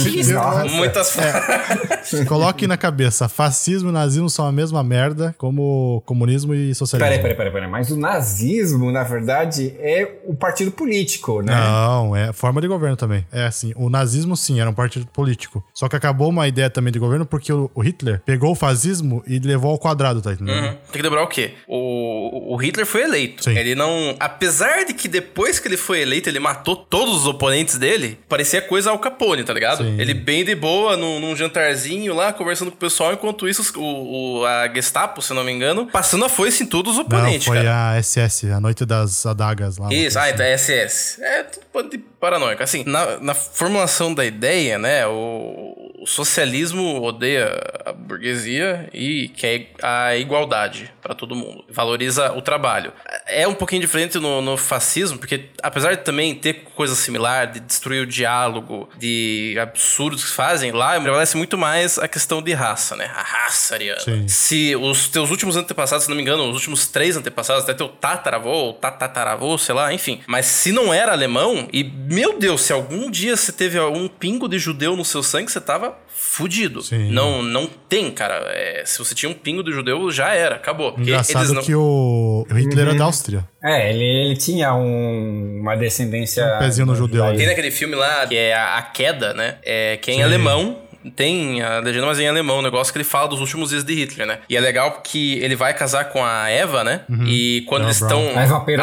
Muitas Coloque na cabeça, fascismo e nazismo são a mesma merda, como comunismo e socialismo. Peraí. Mas o nazismo, na verdade, é o partido político, né? Não, é forma de governo também. É assim, o nazismo sim, era um partido político. Só que acabou uma ideia também de governo porque o Hitler pegou o fascismo e levou ao quadrado, tá entendendo? Tem que lembrar o quê? O Hitler foi eleito. Sim. Ele não... Apesar de que depois que ele foi eleito, ele matou todos os oponentes dele, parecia coisa Al Capone, tá ligado? Sim. Ele bem de boa, num jantarzinho lá, conversando com o pessoal, enquanto isso a Gestapo, se não me engano, passando a foice em todos os oponentes, foi cara. a SS, a Noite das Adagas lá. Isso, então é SS. É tudo de paranoico. Assim, na formulação da ideia, né, o socialismo odeia a burguesia e quer a igualdade para todo mundo. Valoriza o trabalho. É um pouquinho diferente no fascismo, porque apesar de também ter coisa similar, de destruir o diálogo, de absurdos que fazem, lá prevalece muito mais a questão de raça, né? A raça ariana. Sim. Se os teus últimos antepassados, se não me engano, os últimos 3 antepassados, até teu tataravô, sei lá, enfim. Mas se não era alemão, e meu Deus, se algum dia você teve um pingo de judeu no seu sangue, você tava fudido. Sim. Não tem, cara. Se você tinha um pingo de judeu, já era, acabou. Engraçado que o Hitler é da Áustria. Ele tinha uma descendência... Um pezinho no judeu ali. Tem naquele filme lá, que é A Queda, né? Que é em alemão. Tem a legenda, mas em alemão, um negócio que ele fala dos últimos dias de Hitler, né? E é legal porque ele vai casar com a Eva, né? E quando eles estão... Eva Perón?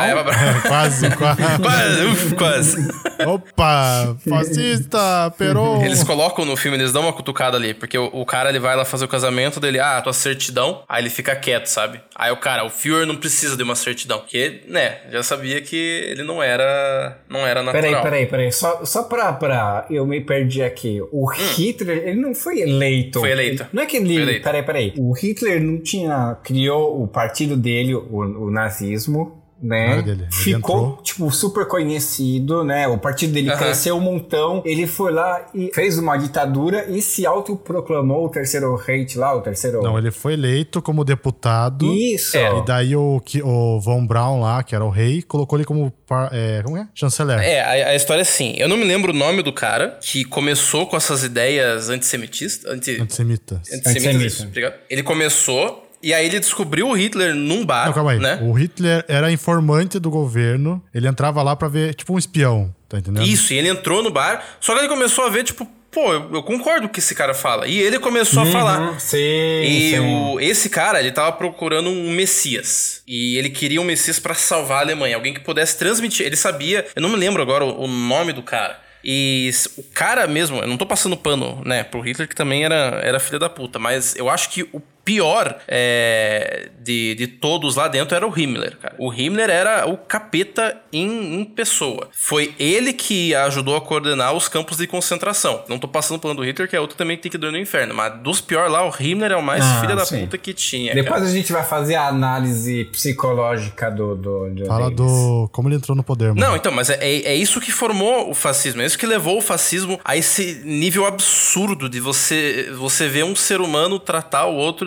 Quase. Opa, fascista, Perón. Eles colocam no filme, eles dão uma cutucada ali, porque o cara, ele vai lá fazer o casamento dele, tua certidão, aí ele fica quieto, sabe? Aí o cara, o Führer não precisa de uma certidão, porque, né, já sabia que ele não era natural. Peraí, só pra eu me perdi aqui, o Hitler, ele não foi eleito. Foi eleito. Não é que ele... Peraí. O Hitler não criou o partido dele, o nazismo, né? Ficou, tipo, super conhecido, né? O partido dele cresceu um montão. Ele foi lá e fez uma ditadura e se autoproclamou o terceiro Reich lá, o terceiro... Não, ele foi eleito como deputado. Isso. E daí o Von Braun lá, que era o rei, colocou ele como como é? Chanceler. A história é assim, eu não me lembro o nome do cara que começou com essas ideias antissemitistas. Antissemitas. Obrigado. Ele começou... E aí ele descobriu o Hitler num bar, calma aí. Né? O Hitler era informante do governo. Ele entrava lá pra ver, tipo um espião, tá entendendo? Isso, e ele entrou no bar, só que ele começou a ver, tipo, eu concordo com o que esse cara fala. E ele começou a falar. Esse cara, ele tava procurando um Messias. E ele queria um Messias pra salvar a Alemanha. Alguém que pudesse transmitir. Ele sabia, eu não me lembro agora o nome do cara. E o cara mesmo, eu não tô passando pano, né, pro Hitler, que também era filho da puta, mas eu acho que o pior de todos lá dentro era o Himmler, cara. O Himmler era o capeta em pessoa. Foi ele que ajudou a coordenar os campos de concentração. Não tô passando pano do Hitler, que é outro também que tem que dormir no inferno, mas dos piores lá, o Himmler é o mais filho da puta que tinha. Depois cara. A gente vai fazer a análise psicológica Fala como ele entrou no poder, mano. Não, então, mas é isso que formou o fascismo, é isso que levou o fascismo a esse nível absurdo de você ver um ser humano tratar o outro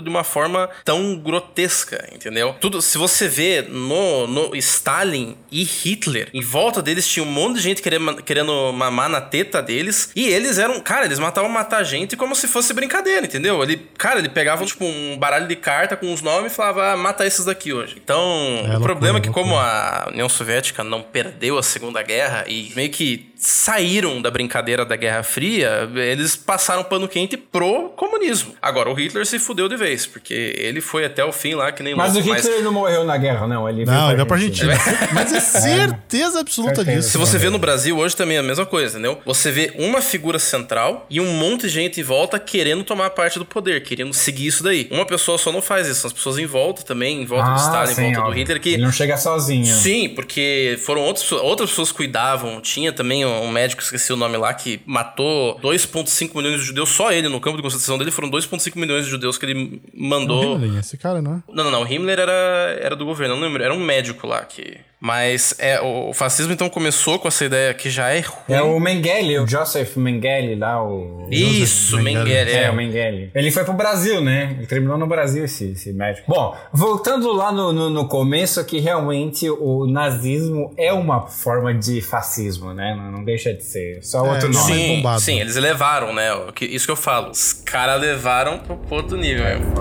de uma forma tão grotesca, entendeu? Tudo, se você vê no Stalin e Hitler, em volta deles tinha um monte de gente querendo mamar na teta deles, e eles eram, cara, eles matar gente como se fosse brincadeira, entendeu? Ele pegava, tipo, um baralho de carta com os nomes e falava, mata esses daqui hoje. Então, o problema é que como a União Soviética não perdeu a Segunda Guerra e meio que saíram da brincadeira da Guerra Fria, eles passaram pano quente pro comunismo. Agora, o Hitler se fudeu de vez, porque ele foi até o fim lá, que nem Mas louco. O Hitler não morreu na guerra, não. Ele veio pra Argentina. Mas é certeza absoluta disso. Se você vê no Brasil hoje também é a mesma coisa, entendeu? Você vê uma figura central e um monte de gente em volta querendo tomar parte do poder, querendo seguir isso daí. Uma pessoa só não faz isso, são as pessoas em volta também, em volta do Stalin, em volta do Hitler, que... Ele não chega sozinho. Sim, porque foram outras pessoas que cuidavam. Tinha também um médico, esqueci o nome lá, que matou 2,5 milhões de judeus, só ele, no campo de concentração dele, foram 2,5 milhões de judeus que ele mandou... O Himmler, esse cara, não é? Não, o Himmler era do governo, não lembro, era um médico lá que... Mas o fascismo então começou com essa ideia que já é ruim. É o Mengele, o Joseph Mengele lá, o... Isso, Mengele. O Mengele. Ele foi pro Brasil, né? Ele terminou no Brasil, esse médico. Bom, voltando lá no começo, que realmente o nazismo é uma forma de fascismo, né? Não deixa de ser. Só outro nome. Sim, eles levaram, né? Isso que eu falo. Os caras levaram pro outro nível.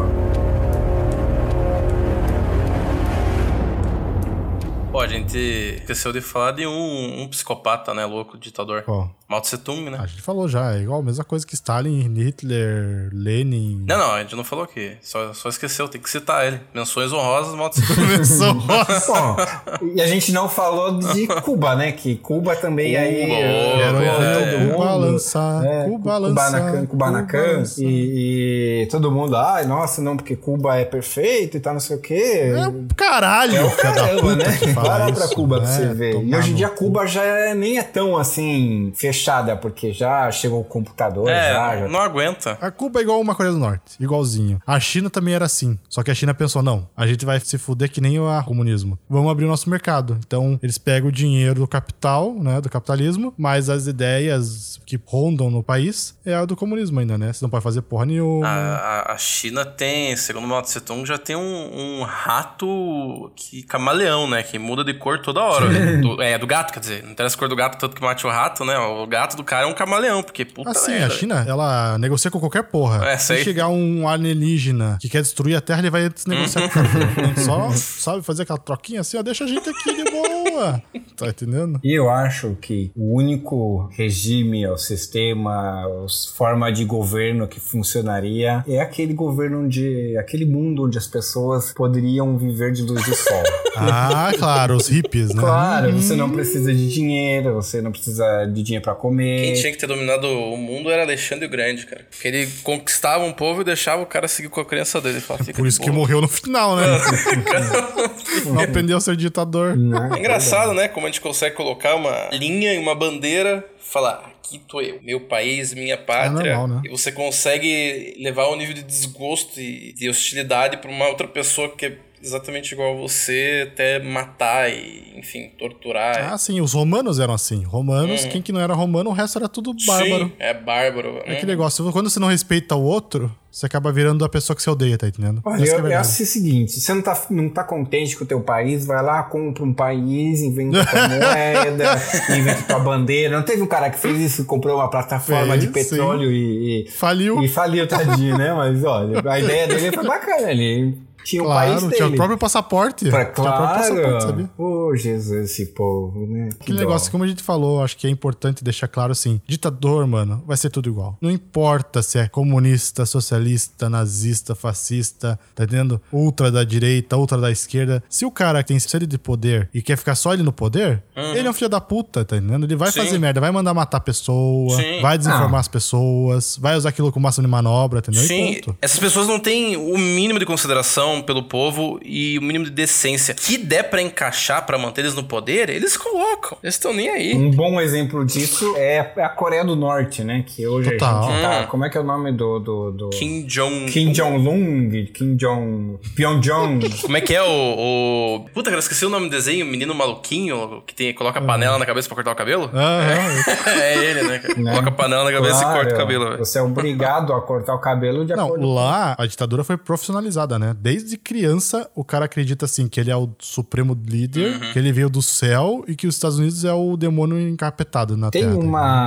Pô, a gente esqueceu de falar de um psicopata, né, louco, ditador. Qual? Mao Tse Tung, né? A gente falou já, é igual a mesma coisa que Stalin, Hitler, Lenin... Não, a gente não falou aqui, só esqueceu, tem que citar ele. Menções honrosas do Mao Tse Tung. Menção honrosa. Bom, e a gente não falou de Cuba, né, que Cuba também aí... Cuba lançar, Cuba lançar. Kubanacan, e todo mundo, nossa, não, porque Cuba é perfeito e tal, não sei o quê. Caralho, caramba, né? Vai lá pra Cuba pra você ver. ver. E hoje em dia Cuba já nem é tão assim fechada, porque já chegou o computador. Já não aguenta. A Cuba é igual uma Coreia do Norte, igualzinho. A China também era assim. Só que a China pensou, não, a gente vai se fuder que nem o comunismo. Vamos abrir o nosso mercado. Então, eles pegam o dinheiro do capital, né, do capitalismo, mas as ideias que rondam no país é a do comunismo ainda, né? Você não pode fazer porra nenhuma. A China tem, segundo Mao Tse Tung, já tem um rato camaleão, né? Que muda de cor toda hora. Do gato, quer dizer. Não interessa a cor do gato, tanto que mate o rato, né? O gato do cara é um camaleão, porque puta merda. A China, ela negocia com qualquer porra. Se chegar um alienígena que quer destruir a Terra, ele vai negociar com o cara. Só sabe fazer aquela troquinha assim, deixa a gente aqui de boa. Tá entendendo? E eu acho que o único regime, o sistema, a forma de governo que funcionaria é aquele governo aquele mundo onde as pessoas poderiam viver de luz do sol. Claro, os hippies, né? Claro, você não precisa de dinheiro, você não precisa de dinheiro pra comer. Quem tinha que ter dominado o mundo era Alexandre o Grande, cara. Porque ele conquistava um povo e deixava o cara seguir com a crença dele. Por isso que morreu no final, né? Não aprendeu a ser ditador. É engraçado, né? Como a gente consegue colocar uma linha e uma bandeira, falar, aqui tô eu, meu país, minha pátria. É normal, né? E você consegue levar um nível de desgosto e de hostilidade pra uma outra pessoa que é exatamente igual a você, até matar e, enfim, torturar. Sim, os romanos eram assim. Romanos, quem que não era romano, o resto era tudo bárbaro. Sim, é bárbaro. É aquele negócio, quando você não respeita o outro, você acaba virando a pessoa que você odeia, tá entendendo? Olha, eu acho o seguinte, você não tá contente com o teu país, vai lá, compra um país, inventa tua moeda, inventa tua bandeira. Não teve um cara que fez isso, comprou uma plataforma de petróleo e faliu. E faliu, tadinho, né? Mas olha, a ideia dele foi bacana, ele tinha um país dele. Tinha o próprio passaporte. Claro. Sabia? Jesus, esse povo, né? Aquele negócio, como a gente falou, acho que é importante deixar claro assim, ditador, mano, vai ser tudo igual. Não importa se é comunista, socialista, nazista, fascista, tá entendendo? Ultra da direita, ultra da esquerda. Se o cara tem sede de poder e quer ficar só ele no poder, ele é um filho da puta, tá entendendo? Ele vai fazer merda, vai mandar matar a pessoa, vai desinformar as pessoas, vai usar aquilo como máximo de manobra, entendeu? Sim, essas pessoas não têm o mínimo de consideração preocupação pelo povo e o mínimo de decência que der pra encaixar pra manter eles no poder, eles colocam. Eles estão nem aí. Um bom exemplo disso é a Coreia do Norte, né? Que hoje Total. a gente tá... Como é que é o nome do... Kim Jong... Kim Jong-lung, Kim Jong... Pyongyang. Como é que é o... Puta, cara, eu esqueci o nome do desenho. O menino maluquinho que coloca a panela na cabeça pra cortar o cabelo. É ele, né? Coloca a panela na cabeça e corta o cabelo. Véio. Você é obrigado a cortar o cabelo de acordo com... Lá a ditadura foi profissionalizada, né? Desde criança, o cara acredita assim, que ele é o supremo líder, que ele veio do céu e que os Estados Unidos é o demônio encapetado na Terra. Tem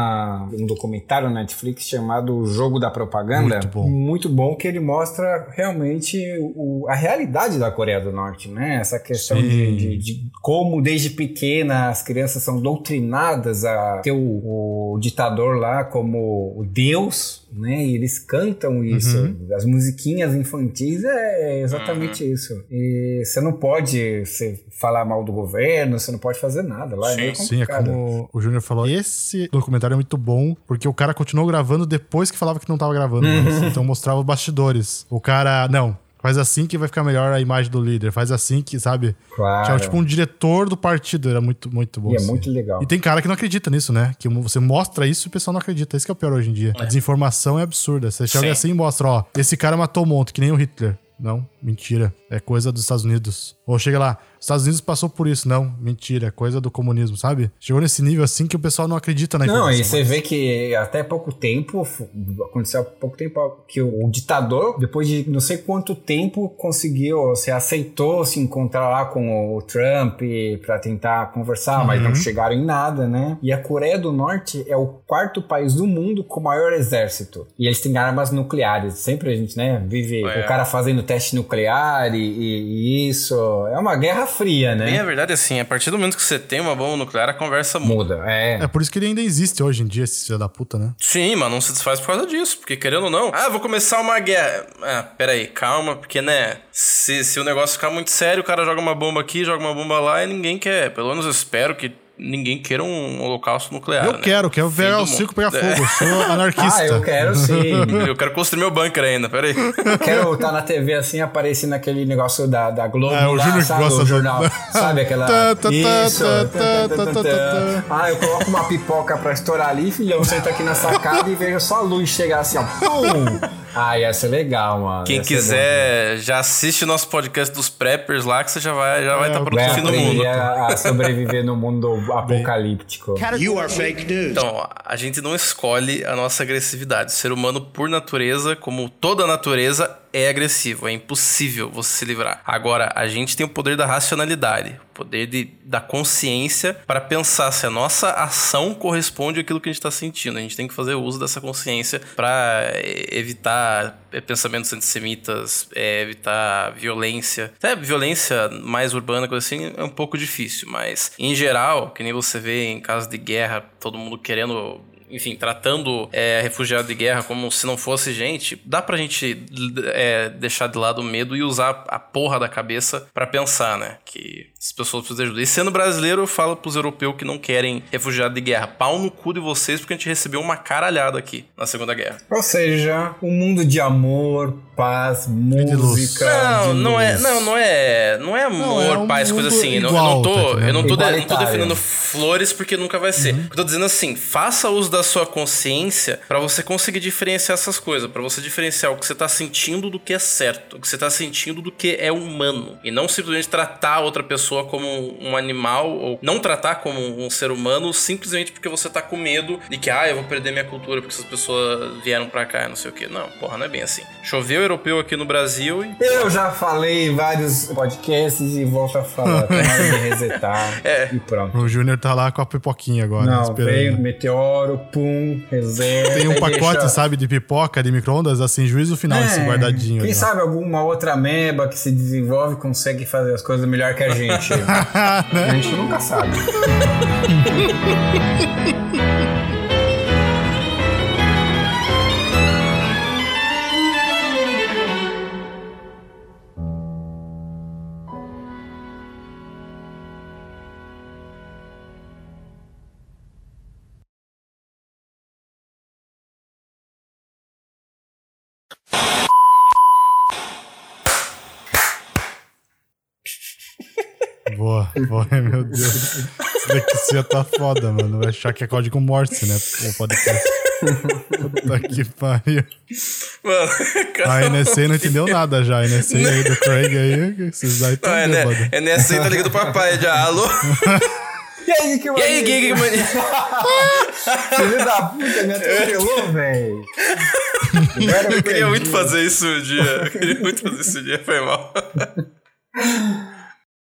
um documentário na Netflix chamado O Jogo da Propaganda. Muito bom, que ele mostra realmente a realidade da Coreia do Norte, né? Essa questão de como desde pequena as crianças são doutrinadas a ter o ditador lá como o Deus, né? E eles cantam isso. As musiquinhas infantis é exatamente isso. E você não pode falar mal do governo, você não pode fazer nada lá. É meio complicado. Sim, é como o Júnior falou. Esse documentário é muito bom, porque o cara continuou gravando depois que falava que não tava gravando. Então mostrava os bastidores. O cara, não, faz assim que vai ficar melhor a imagem do líder. Faz assim que, sabe? Claro. Tinha tipo um diretor do partido. Era muito, muito bom. E é muito legal. E tem cara que não acredita nisso, né? Que você mostra isso e o pessoal não acredita. Isso que é o pior hoje em dia. A desinformação é absurda. Você chega assim e mostra, ó, esse cara matou um monte, que nem o Hitler. Não, mentira. É coisa dos Estados Unidos. Ou chega lá, os Estados Unidos passou por isso. Não, mentira. É coisa do comunismo, sabe? Chegou nesse nível assim que o pessoal não acredita na informação. Não, e você vê que até pouco tempo, aconteceu há pouco tempo, que o ditador, depois de não sei quanto tempo, conseguiu, aceitou se encontrar lá com o Trump pra tentar conversar, mas não chegaram em nada, né? E a Coreia do Norte é o 4º país do mundo com o maior exército. E eles têm armas nucleares. Sempre a gente, né, vive o cara fazendo teste nuclear e isso. É uma guerra fria, né? Bem, a verdade é assim, a partir do momento que você tem uma bomba nuclear, a conversa muda. É por isso que ele ainda existe hoje em dia, esse filho da puta, né? Sim, mas não se desfaz por causa disso, porque querendo ou não, vou começar uma guerra. Peraí, calma, porque, né, se o negócio ficar muito sério, o cara joga uma bomba aqui, joga uma bomba lá e ninguém quer. Pelo menos eu espero que ninguém queira um holocausto nuclear. Eu quero ver o circo pegar fogo. Eu sou anarquista. Eu quero sim. Eu quero construir meu bunker ainda, peraí. Quero estar na TV assim, aparecer naquele negócio da Globo. O Júnior que gosta do jornal. Sabe aquela. Isso. Eu coloco uma pipoca pra estourar ali, filhão. Senta aqui na sacada e vejo só a luz chegar assim, ó. Pum! Ia ser legal, mano. Quem quiser, já assiste o nosso podcast dos preppers lá, que você já vai estar produzindo no mundo. A sobreviver no mundo apocalíptico. You are fake news. Então, a gente não escolhe a nossa agressividade. O ser humano, por natureza, como toda a natureza, é agressivo. É impossível você se livrar. Agora, a gente tem o poder da racionalidade, o poder da consciência para pensar se a nossa ação corresponde àquilo que a gente está sentindo. A gente tem que fazer uso dessa consciência para evitar pensamentos antissemitas, evitar violência. Até violência mais urbana, coisa assim, é um pouco difícil, mas em geral, que nem você vê em casos de guerra, todo mundo querendo... Enfim, tratando refugiado de guerra como se não fosse gente, dá pra gente deixar de lado o medo e usar a porra da cabeça pra pensar, né? Que as pessoas precisam de ajuda. E sendo brasileiro, eu falo pros europeus que não querem refugiado de guerra. Pau no cu de vocês, porque a gente recebeu uma caralhada aqui na Segunda Guerra. Ou seja, um mundo de amor, paz, música. Não é amor, paz, coisa assim. Eu não tô defendendo flores porque nunca vai ser. Eu tô dizendo assim, faça uso da sua consciência pra você conseguir diferenciar essas coisas, pra você diferenciar o que você tá sentindo do que é certo, o que você tá sentindo do que é humano, e não simplesmente tratar outra pessoa como um animal, ou não tratar como um ser humano simplesmente porque você tá com medo de que eu vou perder minha cultura porque essas pessoas vieram pra cá e não sei o que. Não, porra, não é bem assim. Choveu europeu aqui no Brasil e... Eu já falei em vários podcasts e volto a falar, tem hora de resetar e pronto. O Júnior tá lá com a pipoquinha agora. Não, veio meteoro, pum, reserva. Tem um pacote, sabe, de pipoca, de micro-ondas, assim, juízo final, assim, guardadinho. Quem sabe alguma outra ameba que se desenvolve consegue fazer as coisas melhor que a gente. A gente nunca sabe. Foi, meu Deus. Esse Lexia tá foda, mano. Vai achar que é código Morse, né? O podcast. Puta que pariu. Mano, A NSA não entendeu nada já. A NSA aí do Craig aí, esses daí tão bêbados. NSA tá ligando pro papai já. Alô? E aí, que mania? Que mania? Filho da puta, me atropelou, velho. Eu queria muito fazer isso um dia. Foi mal.